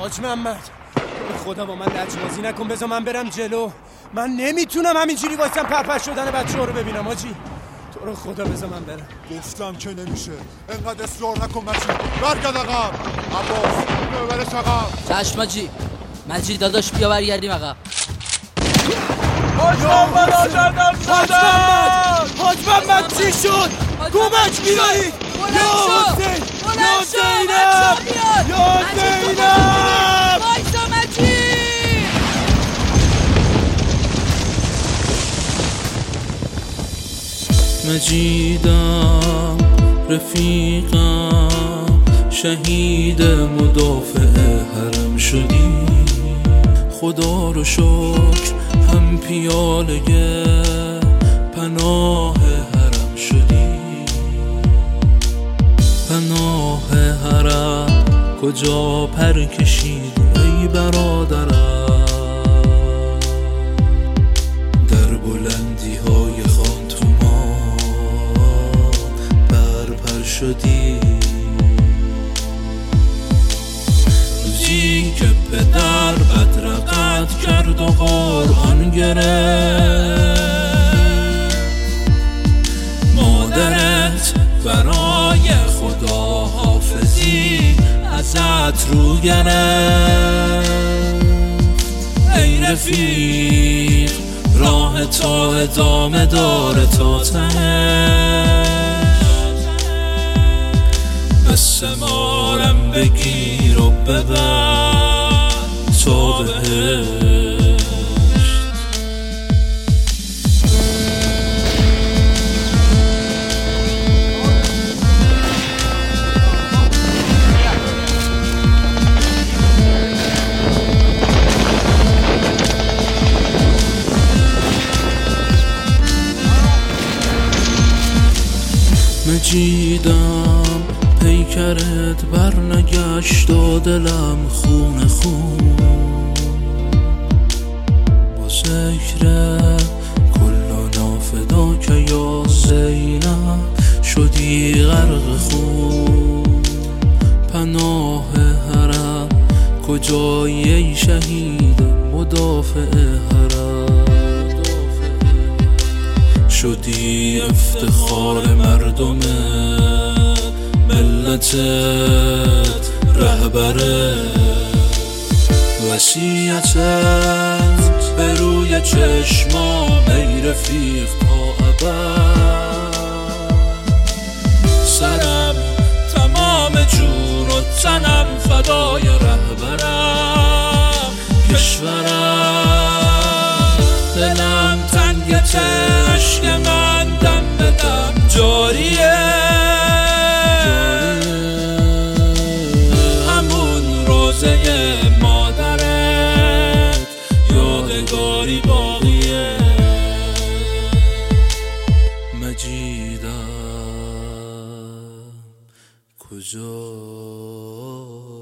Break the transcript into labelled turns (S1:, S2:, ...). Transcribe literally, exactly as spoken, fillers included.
S1: حاج محمد خدا با من لجبازی نکن، بذار من برم جلو. من نمیتونم همینجوری واسم پرپر شدن بچه ها رو ببینم حاجی. تو رو خدا بذار من برم.
S2: گفتم که نمیشه، انقدر اصرار نکن مجید. برگرد عقب. عباس ببرش عقب.
S3: چشم مجید. مجید داداش بیا برگردیم عقب.
S4: حاج محمد آزادم شدم.
S1: حاج محمد چی شد؟ کمک بیایید. یا حسین، یا زینب، یا زینب.
S3: وایسا مجید.
S5: مجیدم رفیقم، شهید مدافع حرم شدی. خدا رو شکر هم پیاله پناه حرم شدی. پناه حرم کجا پر کشیدی ای برادرم؟ در بلندی های خان تو ما برپر شدی. روزی که پدر بدرقت کرد و قرآن گرفت، مادرت برای خدا حافظی ازت رو گرفت. ای رفیق راه تا ادامه داره تا ته، مثل مارم بگیر و ببر تا بهشت. مجیدم پیکرت بر نگشت و دلم خون خون. با ذکر کلنا فداک یا زینب شدی غرق خون. پناه حرم کجایی ای شهید مدافع حرم؟ شدی افتخار مردم ملتت، رهبر وصیتت به روی چشمام ای رفیق تا ابد. سرم تمام جون و تنم فدای رهبرم. کشورم دلم تنگت، عشق من دم به دم جاریه. همون روزه مادرت یادگاری باقیه. مجیدم کجا